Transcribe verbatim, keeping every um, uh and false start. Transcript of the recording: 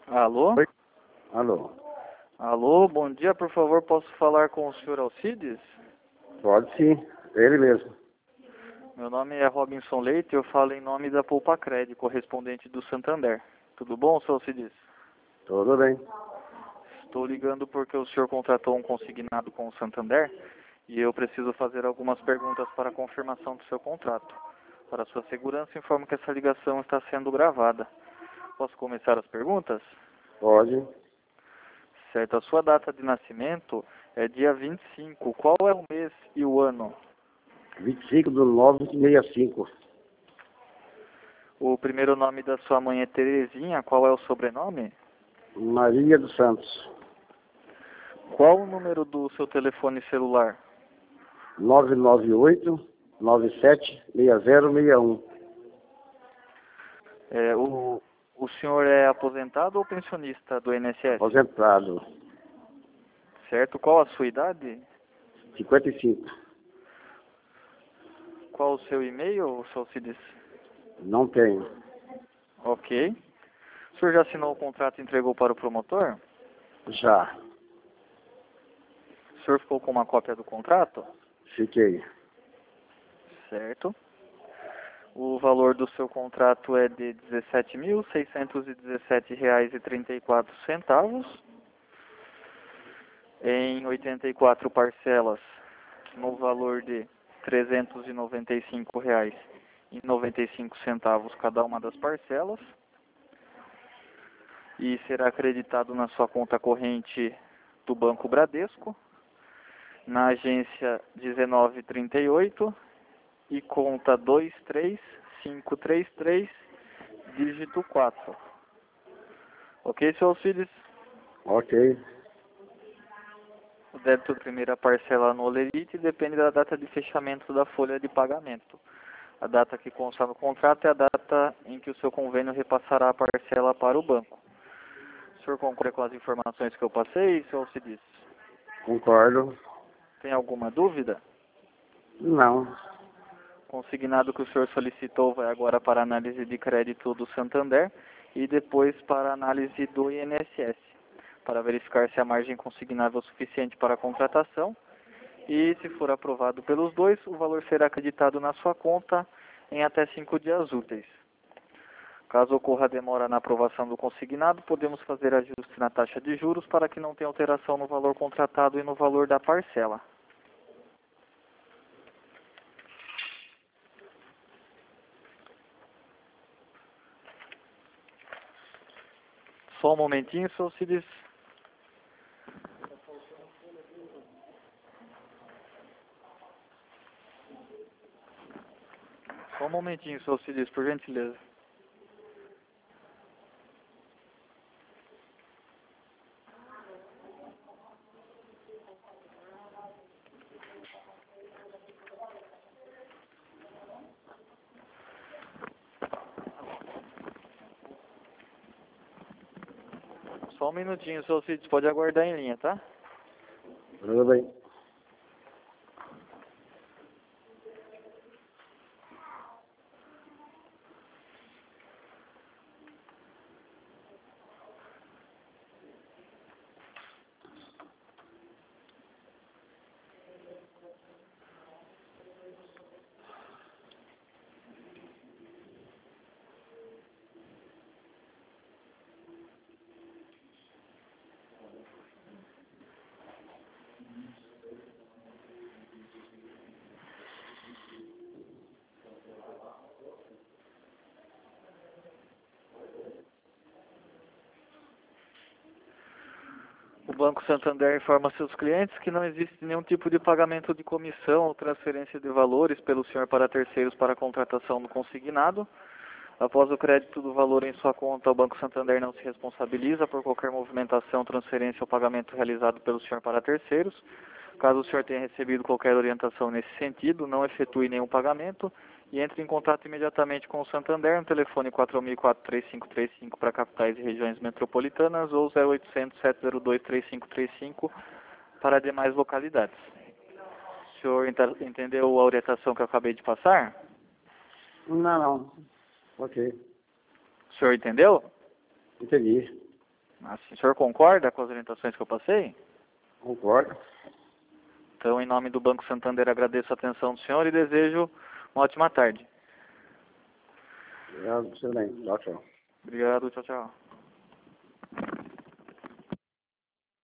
Alô? Oi? Alô? Alô, bom dia, por favor, posso falar com o senhor Alcides? Pode sim, ele mesmo. Meu nome é Robinson Leite, eu falo em nome da Poupa-Cred, correspondente do Santander. Tudo bom, senhor Alcides? Tudo bem. Estou ligando porque o senhor contratou um consignado com o Santander e eu preciso fazer algumas perguntas para a confirmação do seu contrato. Para sua segurança, informo que essa ligação está sendo gravada. Posso começar as perguntas? Pode. Certo, a sua data de nascimento é dia vinte e cinco. Qual é o mês e o ano? vinte e cinco do nove de sessenta e cinco. O primeiro nome da sua mãe é Terezinha. Qual é o sobrenome? Maria dos Santos. Qual o número do seu telefone celular? nove nove oito, nove sete, seis zero seis um. É, o, o senhor é aposentado ou pensionista do I N S S? Aposentado. Certo. Qual a sua idade? cinquenta e cinco. Qual o seu e-mail, senhor Alcides? Não tenho. Ok. O senhor já assinou o contrato e entregou para o promotor? Já. O senhor ficou com uma cópia do contrato? Fiquei. Certo. O valor do seu contrato é de dezessete mil seiscentos e dezessete reais e trinta e quatro centavos, em oitenta e quatro parcelas, no valor de trezentos e noventa e cinco reais e noventa e cinco centavos cada uma das parcelas, e será acreditado na sua conta corrente do Banco Bradesco, na agência dezenove trinta e oito e conta dois três cinco três três, dígito quatro. Ok, senhor Alcides? Ok. O débito da primeira parcela no Olerite depende da data de fechamento da folha de pagamento. A data que consta no contrato é a data em que o seu convênio repassará a parcela para o banco. O senhor concorda com as informações que eu passei, senhor Alcides? Concordo. Tem alguma dúvida? Não. O consignado que o senhor solicitou vai agora para a análise de crédito do Santander e depois para a análise do I N S S, para verificar se a margem consignável é suficiente para a contratação, e se for aprovado pelos dois, o valor será acreditado na sua conta em até cinco dias úteis. Caso ocorra demora na aprovação do consignado, podemos fazer ajuste na taxa de juros para que não tenha alteração no valor contratado e no valor da parcela. Só um momentinho, senhor Alcides. Só um momentinho, senhor Alcides, por gentileza. Só um minutinho, senhor Alcides, pode aguardar em linha, tá? Tudo bem. O Banco Santander informa seus clientes que não existe nenhum tipo de pagamento de comissão ou transferência de valores pelo senhor para terceiros para a contratação do consignado. Após o crédito do valor em sua conta, o Banco Santander não se responsabiliza por qualquer movimentação, transferência ou pagamento realizado pelo senhor para terceiros. Caso o senhor tenha recebido qualquer orientação nesse sentido, não efetue nenhum pagamento e entre em contato imediatamente com o Santander no telefone quatro mil e quatro, três cinco três cinco para capitais e regiões metropolitanas ou zero oitocentos, sete zero dois, três cinco três cinco para demais localidades. O senhor entendeu a orientação que eu acabei de passar? Não, não. Ok. O senhor entendeu? Entendi. Assim, o senhor concorda com as orientações que eu passei? Concordo. Então, em nome do Banco Santander, agradeço a atenção do senhor e desejo uma ótima tarde. Obrigado, excelente. Tchau, tchau. Obrigado, tchau, tchau.